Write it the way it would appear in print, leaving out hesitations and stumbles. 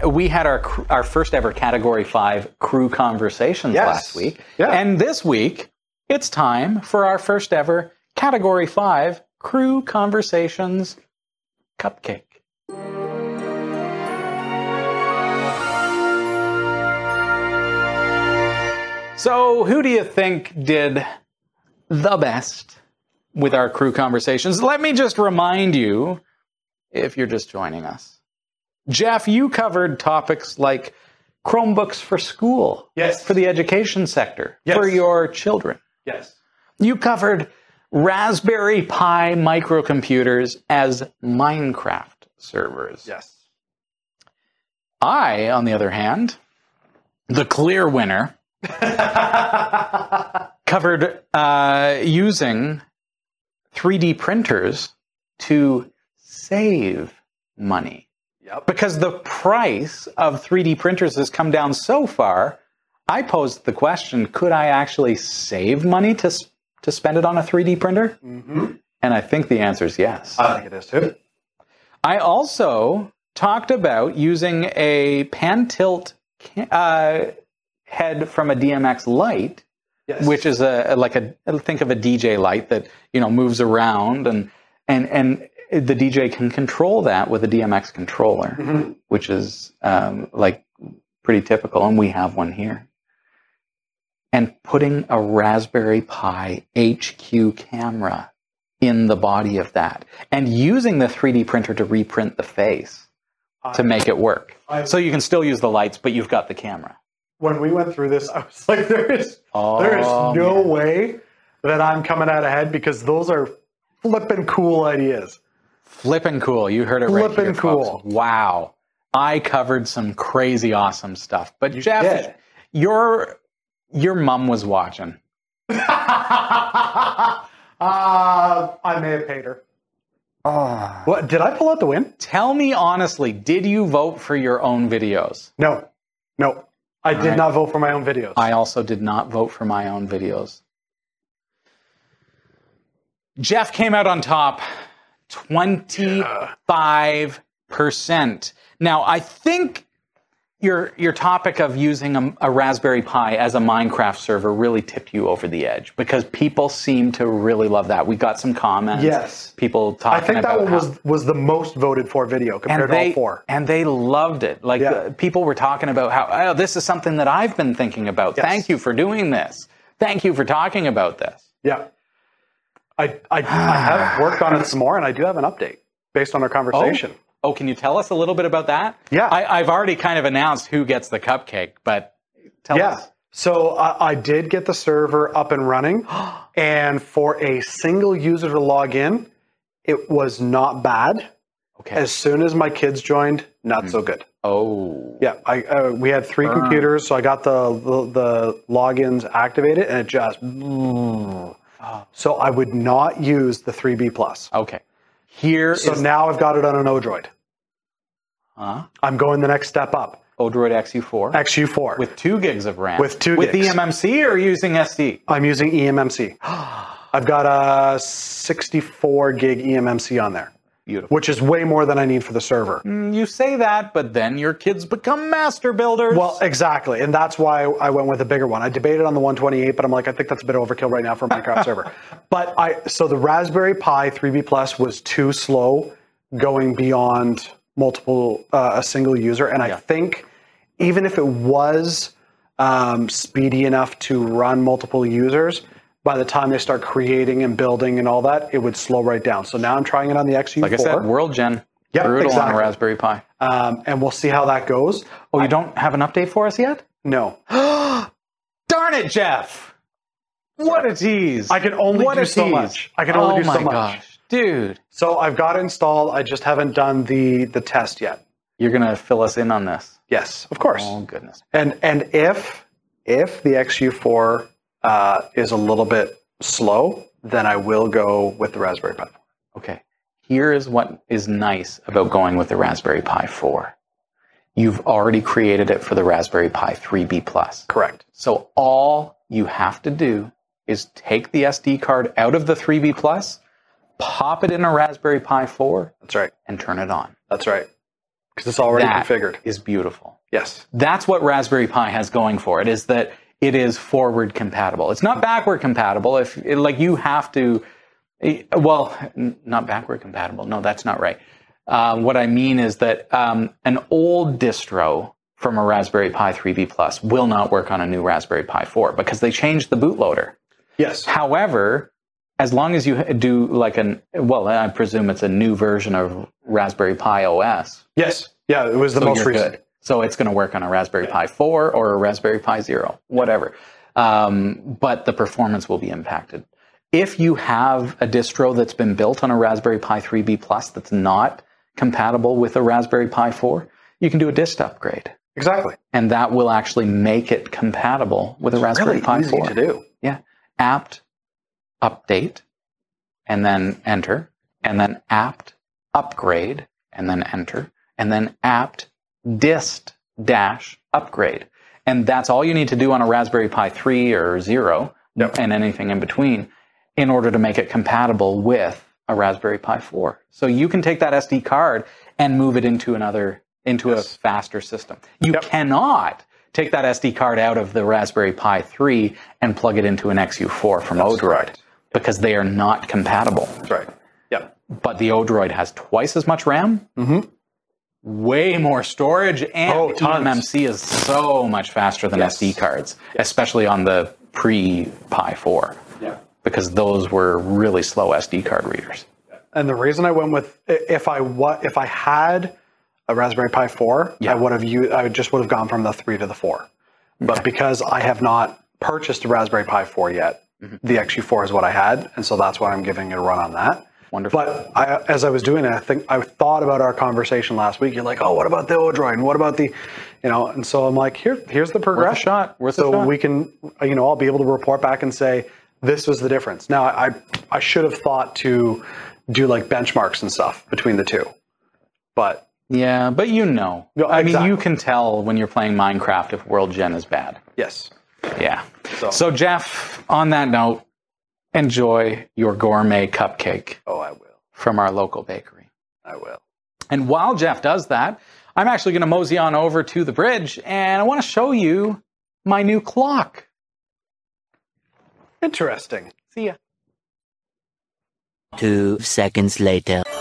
we had our first ever Category 5 crew conversations last week. Yeah. And this week, it's time for our first ever Category 5 crew conversations cupcake. So, who do you think did the best with our crew conversations? Let me just remind you, if you're just joining us. Jeff, you covered topics like Chromebooks for school. Yes. For the education sector. Yes. For your children. Yes. You covered Raspberry Pi microcomputers as Minecraft servers. Yes. I, on the other hand, the clear winner, covered using 3D printers to save money. Yep. Because the price of 3D printers has come down so far, I posed the question, could I actually save money to spend it on a 3D printer? Mm-hmm. And I think the answer is yes. I think it is too. I also talked about using a pan-tilt head from a DMX light, yes. Which is think of a DJ light that moves around, and the DJ can control that with a DMX controller, mm-hmm. which is pretty typical, and we have one here. And putting a Raspberry Pi HQ camera in the body of that, and using the 3D printer to reprint the face to make it work. So you can still use the lights, but you've got the camera. When we went through this, I was like, there is no way that I'm coming out ahead, because those are flippin' cool ideas. Flippin' cool. You heard it right here, flippin' cool. Folks. Wow. I covered some crazy awesome stuff. But Jeff, your mom was watching. I may have paid her. What? Did I pull out the win? Tell me honestly, did you vote for your own videos? No. I did not vote for my own videos. I also did not vote for my own videos. Jeff came out on top, 25%. Now, I think your topic of using a Raspberry Pi as a Minecraft server really tipped you over the edge, because people seem to really love that. We got some comments. Yes. People talking about I think that one was the most voted for video compared to all four. And they loved it. People were talking about how, this is something that I've been thinking about. Yes. Thank you for doing this. Thank you for talking about this. Yeah. I have worked on it some more, and I do have an update based on our conversation. Oh, can you tell us a little bit about that? Yeah. I've already kind of announced who gets the cupcake, but tell us. So I did get the server up and running, and for a single user to log in, it was not bad. Okay. As soon as my kids joined, not so good. Oh. Yeah, we had 3 computers, so I got the logins activated, and it just... So I would not use the 3B+. Okay. Now I've got it on an Odroid. I'm going the next step up. Odroid XU4? XU4. With 2 gigs of RAM? With 2 gigs. With eMMC or using SD? I'm using eMMC. I've got a 64 gig eMMC on there. Beautiful. Which is way more than I need for the server. You say that, but then your kids become master builders. Well, exactly. And that's why I went with a bigger one. I debated on the 128, but I'm like, I think that's a bit overkill right now for a Minecraft server. So the Raspberry Pi 3B Plus was too slow going beyond a single user. And I think even if it was speedy enough to run multiple users, by the time they start creating and building and all that, it would slow right down. So now I'm trying it on the XU4. Like I said, World Gen. Yeah, brutal on a Raspberry Pi. And we'll see how that goes. Oh, you don't have an update for us yet? No. Darn it, Jeff! What a tease! I can only do so much. I can only do so much. Oh my gosh, dude! So I've got it installed. I just haven't done the test yet. You're gonna fill us in on this? Yes, of course. Oh goodness! And if the XU4 is a little bit slow, then I will go with the Raspberry Pi 4. Okay. Here is what is nice about going with the Raspberry Pi 4. You've already created it for the Raspberry Pi 3B+. Correct. So all you have to do is take the SD card out of the 3B+, pop it in a Raspberry Pi 4. That's right. And turn it on. That's right. Because it's already that configured. Is beautiful. Yes. That's what Raspberry Pi has going for it, is that it is forward compatible. It's not backward compatible. If like you have to, well, not backward compatible. No, that's not right. What I mean is that an old distro from a Raspberry Pi 3B Plus will not work on a new Raspberry Pi 4 because they changed the bootloader. Yes. However, as long as you do like I presume it's a new version of Raspberry Pi OS. Yes. Yeah, it was the most recent. Good. So it's going to work on a Raspberry Pi 4 or a Raspberry Pi 0, whatever. But the performance will be impacted. If you have a distro that's been built on a Raspberry Pi 3B Plus that's not compatible with a Raspberry Pi 4, you can do a dist upgrade. Exactly. And that will actually make it compatible with a Raspberry Pi 4. Easy to do. Yeah. Apt update, and then enter, and then apt upgrade, and then enter, and then apt dist dash upgrade. And that's all you need to do on a Raspberry Pi 3 or 0, and anything in between, in order to make it compatible with a Raspberry Pi 4. So you can take that SD card and move it into a faster system. You cannot take that SD card out of the Raspberry Pi 3 and plug it into an XU4 from Odroid, because they are not compatible. That's right. Yeah. But the Odroid has twice as much RAM, way more storage, and eMMC is so much faster than SD cards, especially on the pre-Pi 4. Yeah. Because those were really slow SD card readers. And the reason I went with, if I had a Raspberry Pi 4, I just would have gone from the 3 to the 4. But because I have not purchased a Raspberry Pi 4 yet, the XU4 is what I had, and so that's why I'm giving it a run on that. Wonderful. But as I was doing it, I thought about our conversation last week. You're like, oh, what about the Odroid? And what about the, and so I'm like, here's the progression. Worth a shot. We can, I'll be able to report back and say, this was the difference. Now, I should have thought to do like benchmarks and stuff between the two, but. Yeah, but I mean, you can tell when you're playing Minecraft if World Gen is bad. Yes. Yeah. So Jeff, on that note, enjoy your gourmet cupcake. Oh, I will. From our local bakery. I will. And while Jeff does that, I'm actually going to mosey on over to the bridge, and I want to show you my new clock. Interesting. See ya. 2 seconds later.